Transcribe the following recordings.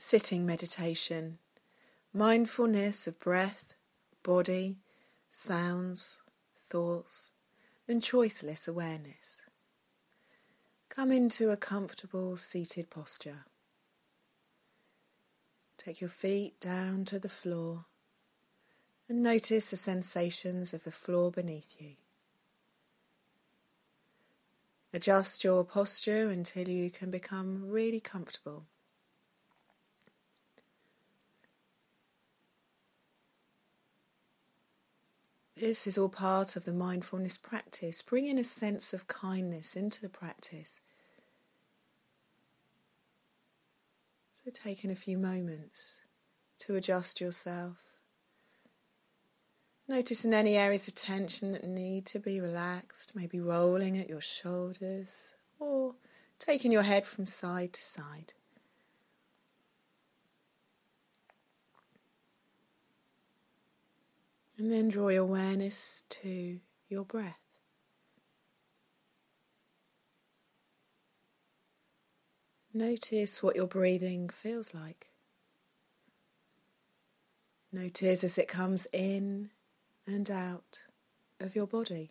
Sitting meditation, mindfulness of breath, body, sounds, thoughts, and choiceless awareness. Come into a comfortable seated posture. Take your feet down to the floor and notice the sensations of the floor beneath you. Adjust your posture until you can become really comfortable. This is all part of the mindfulness practice, bringing a sense of kindness into the practice. So taking a few moments to adjust yourself. Noticing any areas of tension that need to be relaxed, maybe rolling at your shoulders or taking your head from side to side. And then draw your awareness to your breath. Notice what your breathing feels like. Notice as it comes in and out of your body.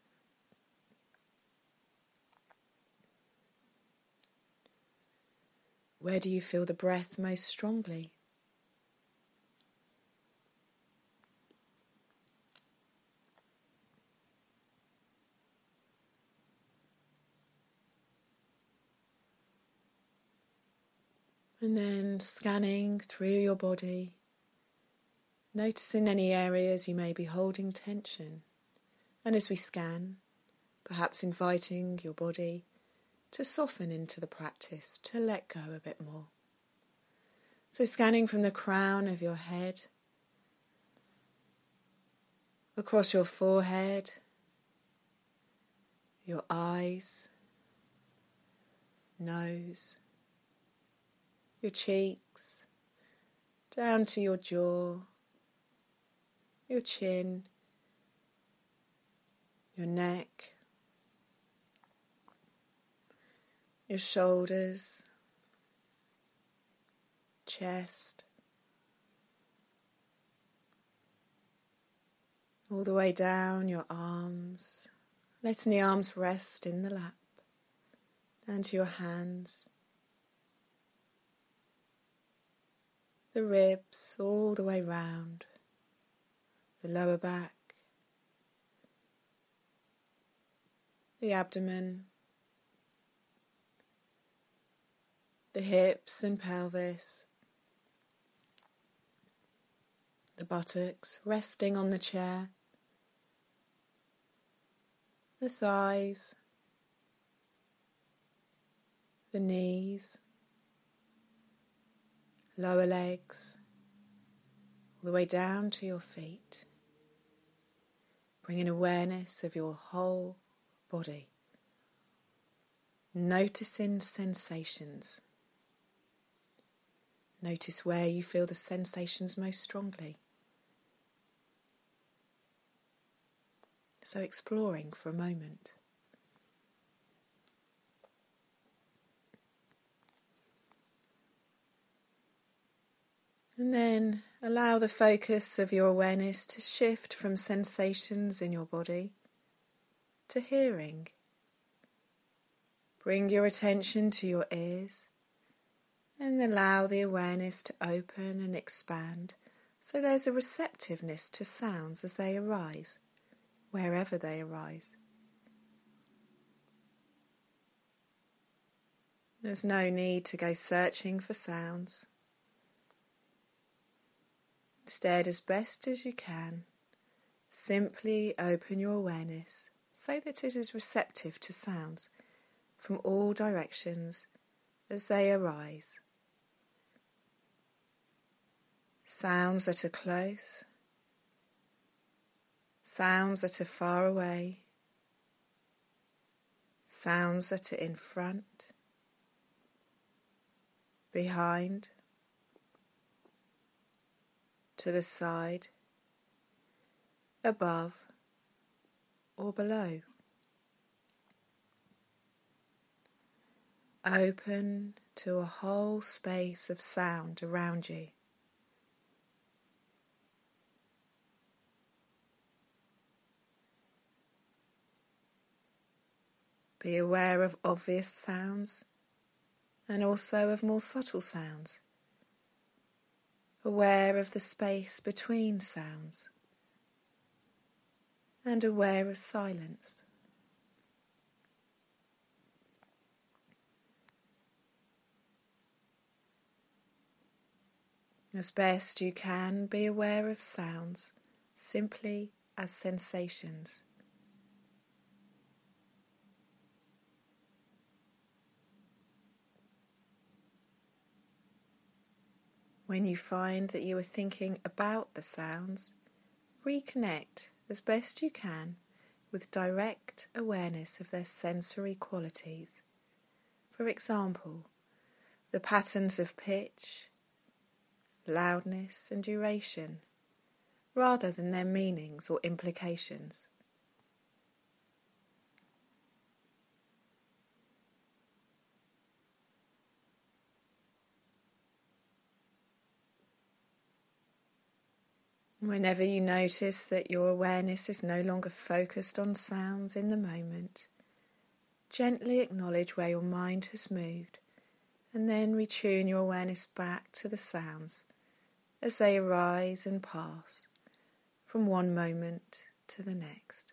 Where do you feel the breath most strongly? And then scanning through your body, noticing any areas you may be holding tension. And as we scan, perhaps inviting your body to soften into the practice, to let go a bit more. So scanning from the crown of your head, across your forehead, your eyes, nose, your cheeks, down to your jaw, your chin, your neck, your shoulders, chest, all the way down your arms, letting the arms rest in the lap, down to your hands, the ribs all the way round, the lower back, the abdomen, the hips and pelvis, the buttocks resting on the chair, the thighs, the knees, lower legs, all the way down to your feet, bringing awareness of your whole body, noticing sensations. Notice where you feel the sensations most strongly. So exploring for a moment. And then allow the focus of your awareness to shift from sensations in your body to hearing. Bring your attention to your ears and allow the awareness to open and expand so there's a receptiveness to sounds as they arise, wherever they arise. There's no need to go searching for sounds. Instead, as best as you can, simply open your awareness so that it is receptive to sounds from all directions as they arise. Sounds that are close, sounds that are far away, sounds that are in front, behind, to the side, above or below. Open to a whole space of sound around you. Be aware of obvious sounds and also of more subtle sounds. Aware of the space between sounds and aware of silence. As best you can, be aware of sounds simply as sensations. When you find that you are thinking about the sounds, reconnect as best you can with direct awareness of their sensory qualities. For example, the patterns of pitch, loudness and duration, rather than their meanings or implications. Whenever you notice that your awareness is no longer focused on sounds in the moment, gently acknowledge where your mind has moved and then retune your awareness back to the sounds as they arise and pass from one moment to the next.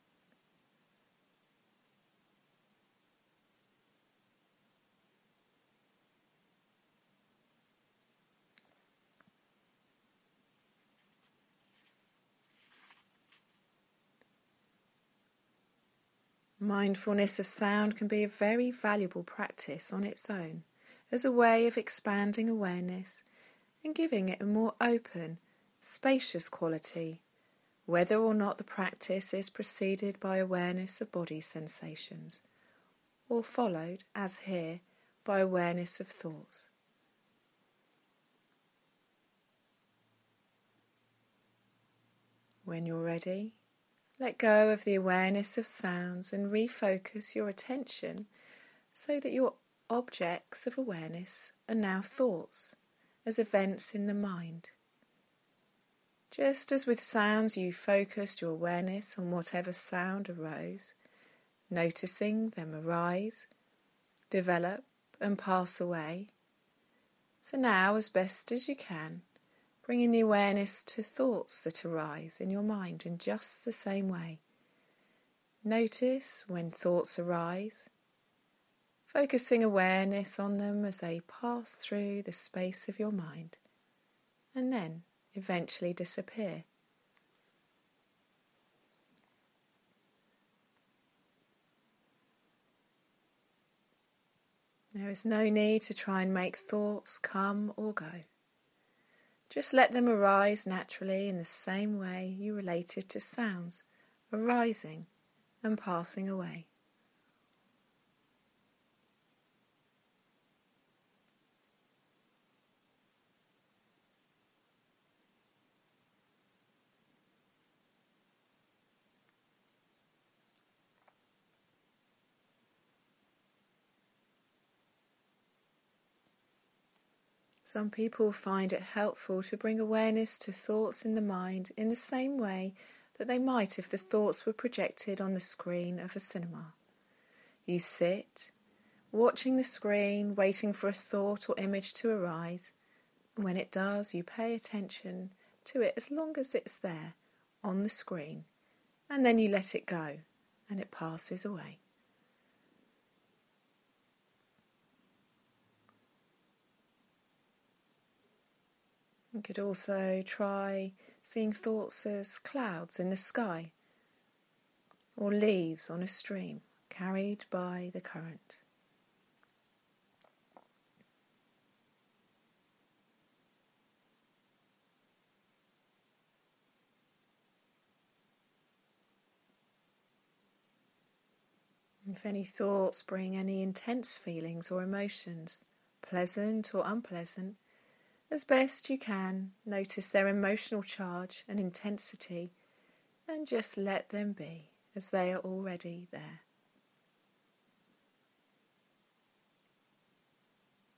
Mindfulness of sound can be a very valuable practice on its own, as a way of expanding awareness and giving it a more open, spacious quality, whether or not the practice is preceded by awareness of body sensations, or followed, as here, by awareness of thoughts. When you're ready, let go of the awareness of sounds and refocus your attention so that your objects of awareness are now thoughts, as events in the mind. Just as with sounds you focused your awareness on whatever sound arose, noticing them arise, develop and pass away. So now, as best as you can, bringing the awareness to thoughts that arise in your mind in just the same way. Notice when thoughts arise, focusing awareness on them as they pass through the space of your mind and then eventually disappear. There is no need to try and make thoughts come or go. Just let them arise naturally in the same way you related to sounds arising and passing away. Some people find it helpful to bring awareness to thoughts in the mind in the same way that they might if the thoughts were projected on the screen of a cinema. You sit, watching the screen, waiting for a thought or image to arise, and when it does, you pay attention to it as long as it's there on the screen, and then you let it go, and it passes away. You could also try seeing thoughts as clouds in the sky or leaves on a stream carried by the current. If any thoughts bring any intense feelings or emotions, pleasant or unpleasant, as best you can, notice their emotional charge and intensity and just let them be as they are already there.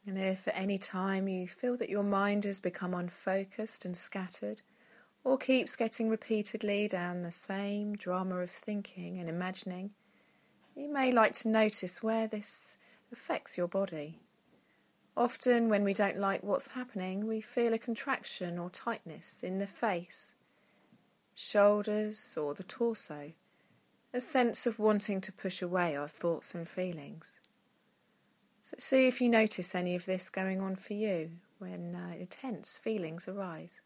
And if at any time you feel that your mind has become unfocused and scattered, or keeps getting repeatedly down the same drama of thinking and imagining, you may like to notice where this affects your body. Often when we don't like what's happening, we feel a contraction or tightness in the face, shoulders or the torso, a sense of wanting to push away our thoughts and feelings. So see if you notice any of this going on for you when intense feelings arise.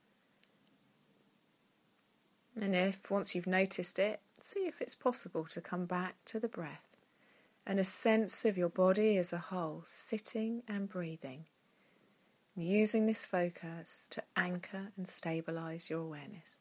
And if, once you've noticed it, see if it's possible to come back to the breath and a sense of your body as a whole, sitting and breathing, using this focus to anchor and stabilize your awareness.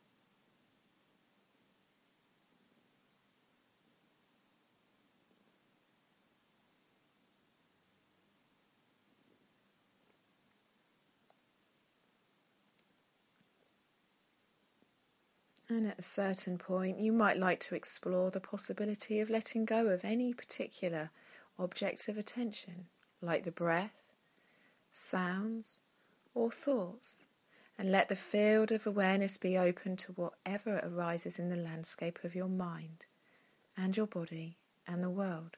And at a certain point, you might like to explore the possibility of letting go of any particular object of attention, like the breath, sounds, or thoughts, and let the field of awareness be open to whatever arises in the landscape of your mind and your body and the world.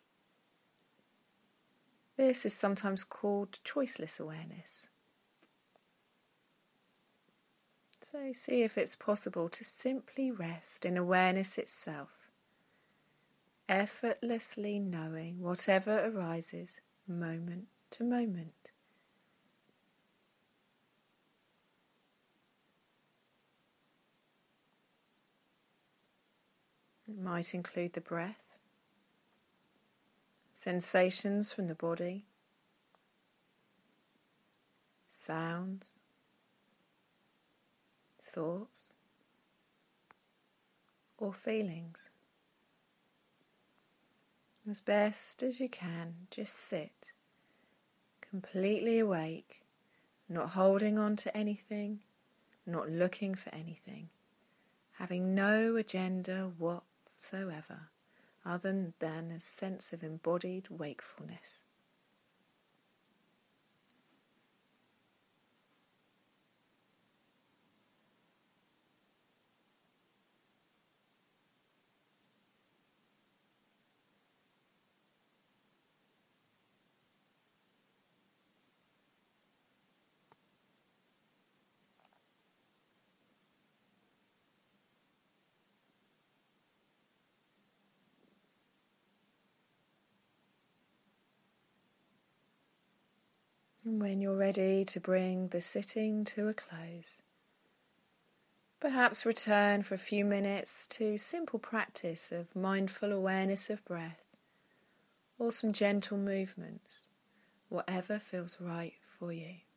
This is sometimes called choiceless awareness. So see if it's possible to simply rest in awareness itself, effortlessly knowing whatever arises moment to moment. It might include the breath, sensations from the body, sounds, thoughts, or feelings. As best as you can, just sit, completely awake, not holding on to anything, not looking for anything, having no agenda whatsoever other than a sense of embodied wakefulness. And when you're ready to bring the sitting to a close, perhaps return for a few minutes to simple practice of mindful awareness of breath or some gentle movements, whatever feels right for you.